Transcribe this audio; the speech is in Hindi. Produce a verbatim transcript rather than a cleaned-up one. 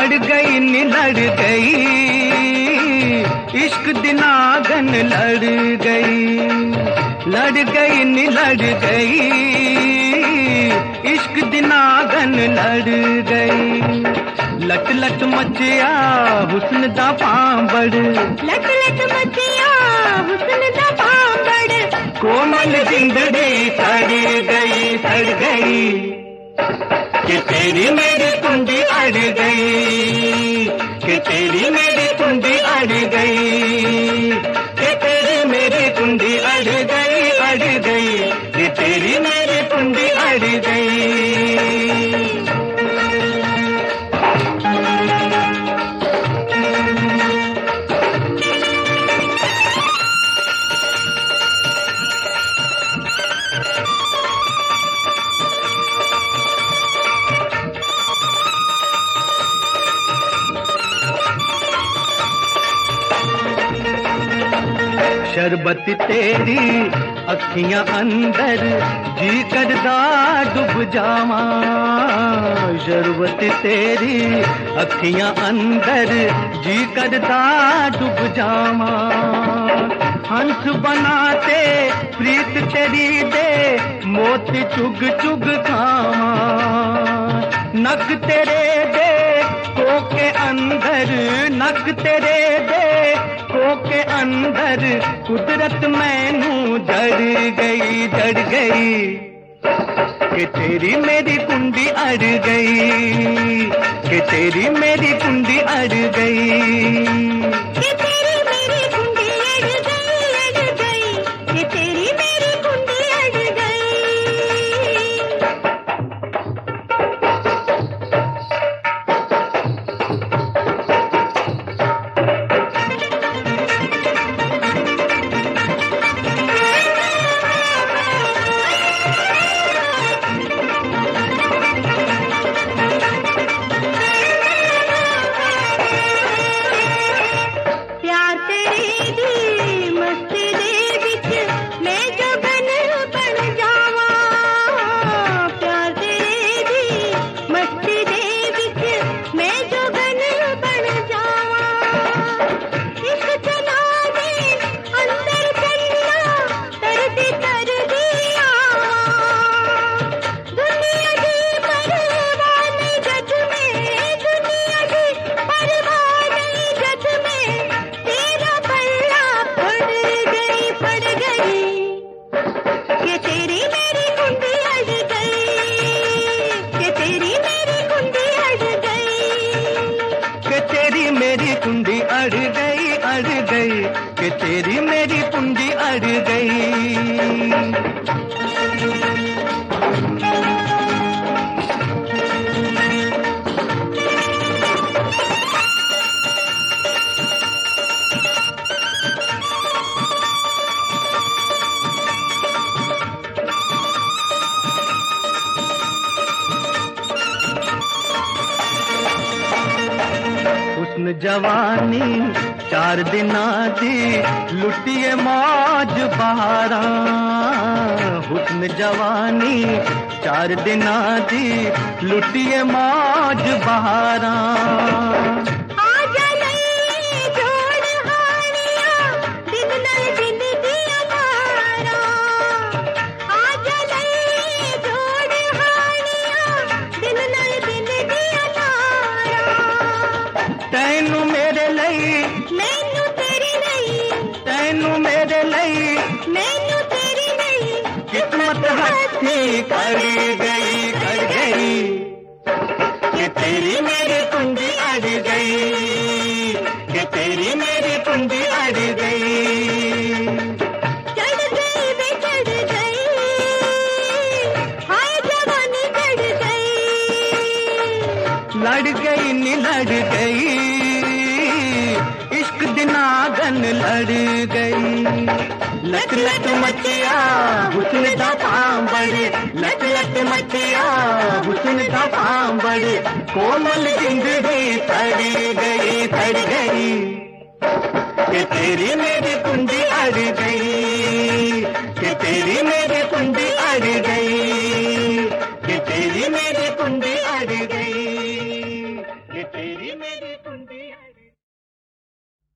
लड़ गई नी लड़ गई, इश्क दिनागन लड़ गई। लड़ गई नी लड़ गई, इश्क दिनागन लड़ गई। लट लट मचिया हुस्न दा पांबड़, लट लट मचिया हुस्न दा पांबड़, कोमल जिंदड़ी सड़ गई सड़ गई, कि तेरी मेरी कुंडी अड़ गई, कि तेरी मेरी कुंडी अड़ गई, कि तेरी मेरी कुंडी अड़ गई अड़ गई, कि तेरी मेरी कुंडी अड़ गई। शरबत तेरी अखियां अंदर, जी करदा डूब जावा। शरबत तेरी अखियां अंदर, जी करदा डूब जावा। हंस बनाते प्रीत तेरी दे, मोती चुग चुग खावा। नक तेरे दे कोके अंदर, नक तेरे दे कोके अंदर, कुदरत मैनू जड़ गई जड़ गई, कि तेरी मेरी कुंडी अड़ गई, कि तेरी मेरी कुंडी अड़ गई, कि तेरी मेरी कुंडी अड़ गई अड़ गई, कि तेरी मेरी कुंडी अड़ गई। मेरी कुंडी अड़ गई अड़ गई, कि तेरी मेरी कुंडी अड़ गई। हुस्न जवानी चार दिना दी, लुटिए मौज बहारा। हुस्न जवानी चार दिना दी, लुटिए मौज बहारा। तैनू मेरे लई मैनू तेरी नहीं, तैनू मेरे लई मैनू तेरी नहीं, किस्मत हथी कर गई कर गई, कि तेरी मेरी कुंडी अड़ गई, कि तेरी मेरी कुंडी अड़ गई। चढ़ गई वे चढ़ गई, हाय जवानी चढ़ गई। लड़ गई नी लड़ गई, इश्क दिनागन लड़ गई। लट लट मचिया हुस्न दा पांबड़, लट लट मचिया हुस्न दा पांबड़, कोमल जिंदड़ी सड़ गई सड़ गई, कि तेरी मेरी कुंडी अड़ गई, कि तेरी मेरी